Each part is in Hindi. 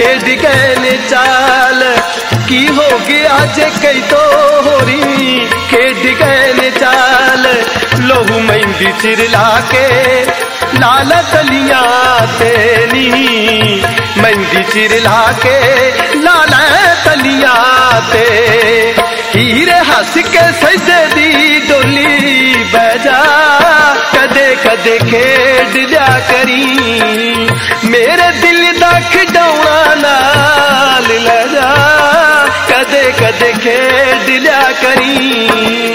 खेड गए ने चाल की हो गया जे कई तो होरी खेड गए ने चाल लोहू मेहंदी चिरला के लाल तलिया तेनी मेहंदी चिरला के लाल तलिया ते हीरे हंस के सजे दी डोली बजा कदे कदे खेड लिया करी मेरे दिल दा खिडौना नाल ले जा कदे कदे खेड लिया करी।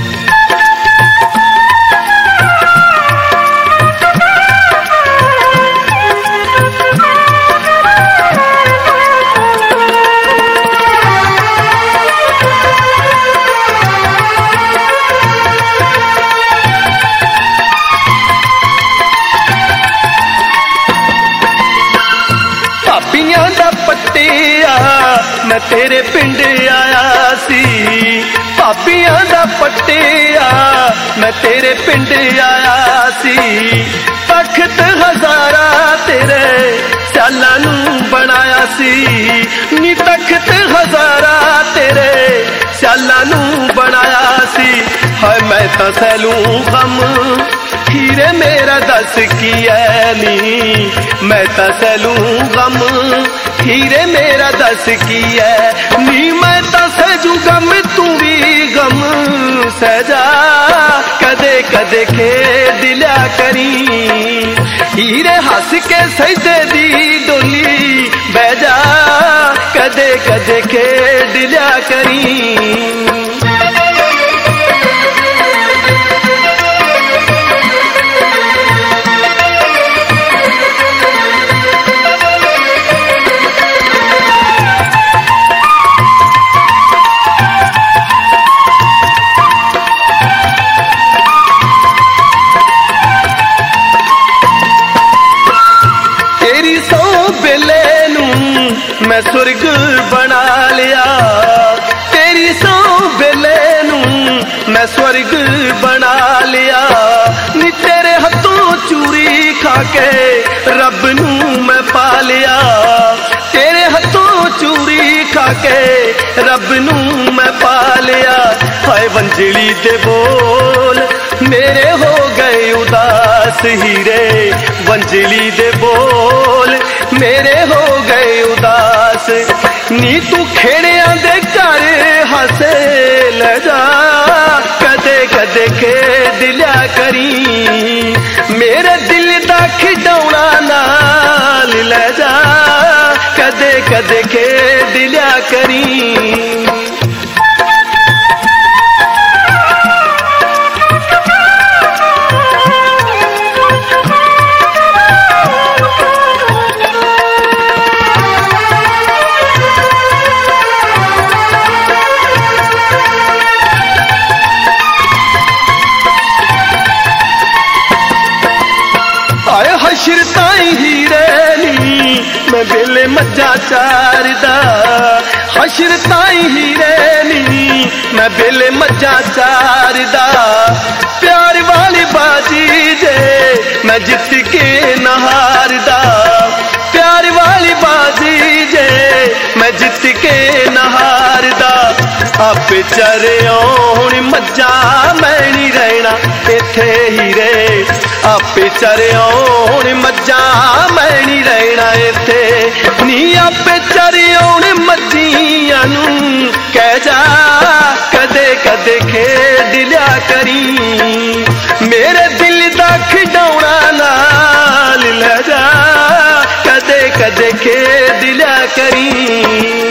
मैं तेरे पिंड आया सी भाबियां दा पट्टिया मैं तेरे पिंड आया सी तख्त हजारा तेरे सालां नू बनाया सी नी तख्त हजारा तेरे सालां नू बनाया सी हाय मैं तां सैलू गम हीरे मेरा दस की है नी मैं तां सैलू गम हीरे मेरा दस की है नी मैं तां सहजू गम तू भी गम सहजा कदे कदे खेड लिया करी हीरे हंस के सजदे दी डोली बह जा कदे कदे खेड लिया करी। मैं स्वर्ग बना लिया तेरी सौ बेले नू मैं स्वर्ग बना लिया नी तेरे हथों चूरी खा के रब नू मैं पा लिया तेरे हथों चूरी खा के रब नू मैं पा लिया हाय वंजली दे बोल मेरे हो गए उदास हीरे वंजली दे बोल मेरे हो गए उदास नी तू खेड़िया दे घर हसे ले जा कदे कदे खेड लिया करी मेरे दिल दा खिडौना नाल ले जा कदे कदे खेड लिया करी। हशर ताई हीरे नी मैं बेले मज्जा चारदा हशर ताई हीरे नी मैं बेले मज्जा चारदा प्यार वाली बाजी जे मैं जित के नहारदा प्यार वाली बाजी जे मैं जित के नहारदा आपे चरे आउण मज्जा मैं नहीं रहना इत्थे हीरे आपे चरे आउण मज्जा मैं नहीं रहना इत्थे नी आपे चरे आउण मज्जियां नू कह जा कदे कदे खेड लिया करी मेरे दिल दा खिडौना नाल ले जा कदे कदे खेड लिया करी।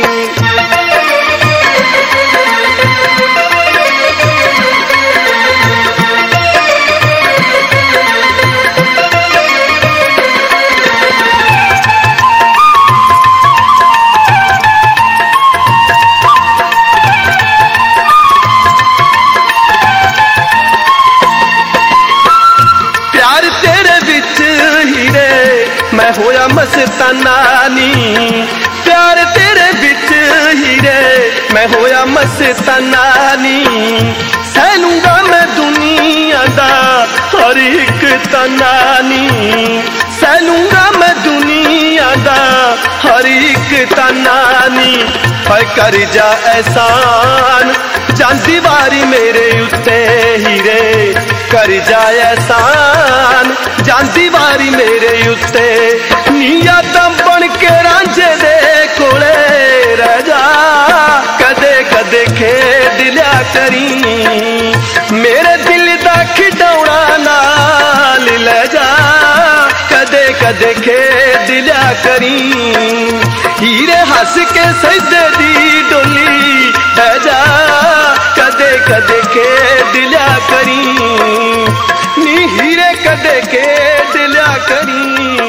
मैं होया मस्ताना नी प्यार तेरे बिच हीरे मैं होया मस्ताना नी सहलूंगा मैं दुनिया दा हर एक तना नी सहलूंगा मैं दुनिया दा हर एक ताना नी है कर जा एहसान जांदी वारी मेरे उत्ते हीरे कर जा एहसान जांदी वारी मेरे उत्ते नीया दम बन के रांझे दे कोले रह जा कदे कदे खेड लिया करी मेरे दिल दा खिडौना नाल ले जा कदे कदे खेड लिया करी हीरे हस के सजदे दी डोली है जा कदे कदे खेड लिया करी नी हीरे कदे खेड लिया करी।